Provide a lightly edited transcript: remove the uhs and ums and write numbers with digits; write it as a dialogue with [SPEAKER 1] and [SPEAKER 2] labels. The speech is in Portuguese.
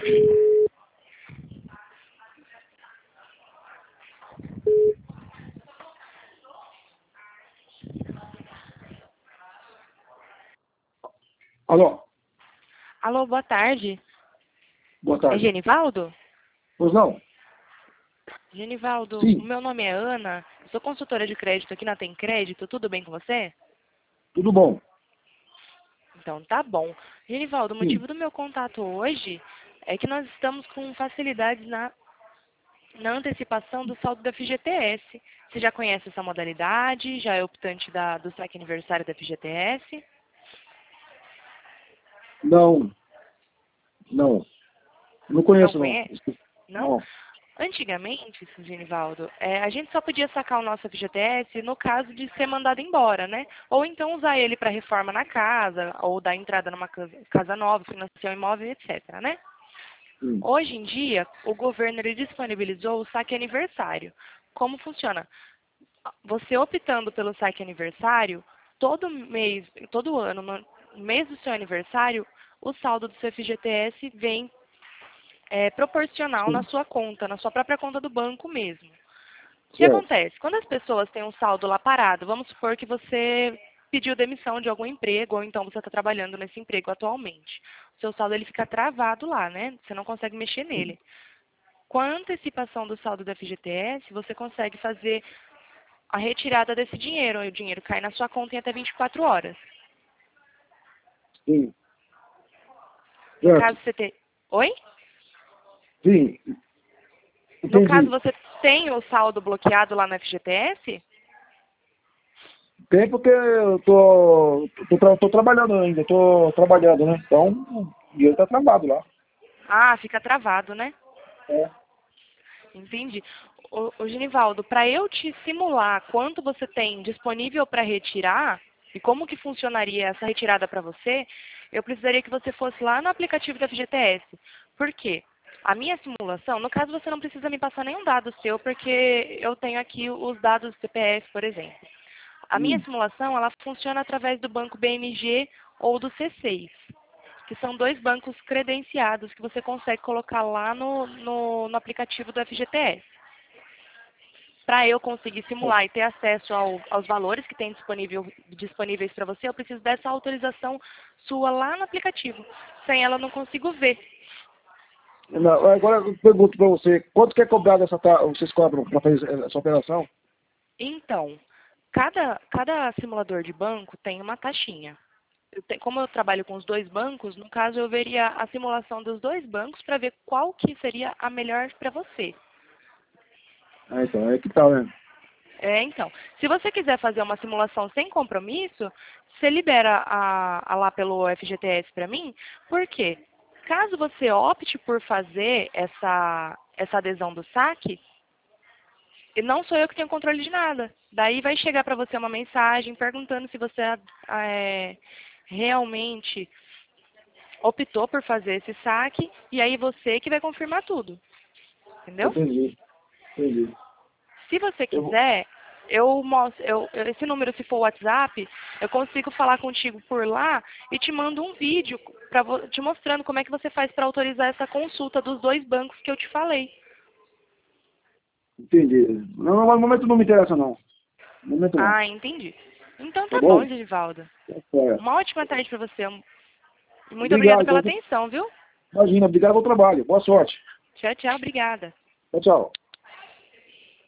[SPEAKER 1] Alô,
[SPEAKER 2] Alô, boa tarde.
[SPEAKER 1] boa
[SPEAKER 2] É
[SPEAKER 1] tarde.
[SPEAKER 2] Genivaldo?
[SPEAKER 1] Pois não?
[SPEAKER 2] Genivaldo, o
[SPEAKER 1] Sim,
[SPEAKER 2] meu nome é Ana, sou consultora de crédito aqui na Tem Crédito, tudo bem com você?
[SPEAKER 1] tudo bom.
[SPEAKER 2] Então tá bom. Genivaldo, o
[SPEAKER 1] Sim.
[SPEAKER 2] motivo do meu contato hoje é que nós estamos com facilidades na antecipação do saldo da FGTS. Você já conhece essa modalidade? Já é optante do saque aniversário da FGTS?
[SPEAKER 1] Não, não. Não
[SPEAKER 2] Não
[SPEAKER 1] conheço, não.
[SPEAKER 2] conhece? Não?
[SPEAKER 1] Não.
[SPEAKER 2] Antigamente, Genivaldo, a gente só podia sacar o nosso FGTS no caso de ser mandado embora, né? Ou então usar ele para reforma na casa, ou dar entrada numa casa nova, financiar um imóvel, etc, né?
[SPEAKER 1] Sim.
[SPEAKER 2] Hoje em dia, o governo ele disponibilizou o saque aniversário. Como funciona? Você optando pelo saque aniversário, todo mês, todo ano, no mês do seu aniversário, o saldo do seu FGTS vem proporcional na
[SPEAKER 1] Sim.
[SPEAKER 2] sua conta, na sua própria conta do banco mesmo. O que
[SPEAKER 1] Certo.
[SPEAKER 2] acontece? Quando as pessoas têm um saldo lá parado, vamos supor que você pediu demissão de algum emprego, ou então você está trabalhando nesse emprego atualmente. O seu saldo ele fica travado lá, né? Você não consegue mexer
[SPEAKER 1] Sim.
[SPEAKER 2] nele. Com a antecipação do saldo do FGTS, você consegue fazer a retirada desse dinheiro. E o dinheiro cai na sua conta em até 24 horas.
[SPEAKER 1] Sim.
[SPEAKER 2] No
[SPEAKER 1] Certo.
[SPEAKER 2] caso, você tem... Oi?
[SPEAKER 1] Sim.
[SPEAKER 2] No caso,
[SPEAKER 1] Entendi.
[SPEAKER 2] você tem o saldo bloqueado lá no FGTS?
[SPEAKER 1] Tem porque eu tô trabalhando ainda, tô trabalhando, né? Então, o dinheiro tá travado lá.
[SPEAKER 2] Ah, fica travado, né?
[SPEAKER 1] É.
[SPEAKER 2] Entendi. Genivaldo, para eu te simular quanto você tem disponível para retirar e como que funcionaria essa retirada para você, eu precisaria que você fosse lá no aplicativo da FGTS. Por quê? A minha simulação, no caso você não precisa me passar nenhum dado seu, porque eu tenho aqui os dados do CPF, por exemplo. A minha
[SPEAKER 1] Sim.
[SPEAKER 2] simulação, ela funciona através do banco BMG ou do C6, que são dois bancos credenciados que você consegue colocar lá no aplicativo do FGTS. Para eu conseguir simular e ter acesso aos valores que tem disponíveis para você, eu preciso dessa autorização sua lá no aplicativo. Sem ela, eu não consigo ver.
[SPEAKER 1] Não, agora eu pergunto para você, quanto que é cobrado vocês cobram para fazer essa operação?
[SPEAKER 2] Então, cada simulador de banco tem uma taxinha. Como eu trabalho com os dois bancos, no caso eu veria a simulação dos dois bancos para ver qual que seria a melhor para você.
[SPEAKER 1] Ah, então, é que tal, né?
[SPEAKER 2] Então, se você quiser fazer uma simulação sem compromisso, você libera lá pelo FGTS para mim, porque caso você opte por fazer essa adesão do saque, e não sou eu que tenho controle de nada. Daí vai chegar para você uma mensagem perguntando se você realmente optou por fazer esse saque, e aí você que vai confirmar tudo. Entendeu?
[SPEAKER 1] Entendi, entendi.
[SPEAKER 2] Se você
[SPEAKER 1] Eu vou...
[SPEAKER 2] quiser, eu mostro, esse número, se for o WhatsApp, eu consigo falar contigo por lá e te mando um vídeo te mostrando como é que você faz para autorizar essa consulta dos dois bancos que eu te falei.
[SPEAKER 1] Entendi. Não, no momento não me interessa, não. No momento não.
[SPEAKER 2] Ah, entendi. Então
[SPEAKER 1] Tá
[SPEAKER 2] tá bom,
[SPEAKER 1] bom?
[SPEAKER 2] Genivaldo.
[SPEAKER 1] Tá certo.
[SPEAKER 2] Uma ótima tarde para você. E muito obrigada
[SPEAKER 1] Obrigado.
[SPEAKER 2] pela
[SPEAKER 1] Então,
[SPEAKER 2] atenção, viu?
[SPEAKER 1] imagina, obrigado pelo trabalho. Boa sorte.
[SPEAKER 2] Tchau, tchau, obrigada.
[SPEAKER 1] Tchau, tchau.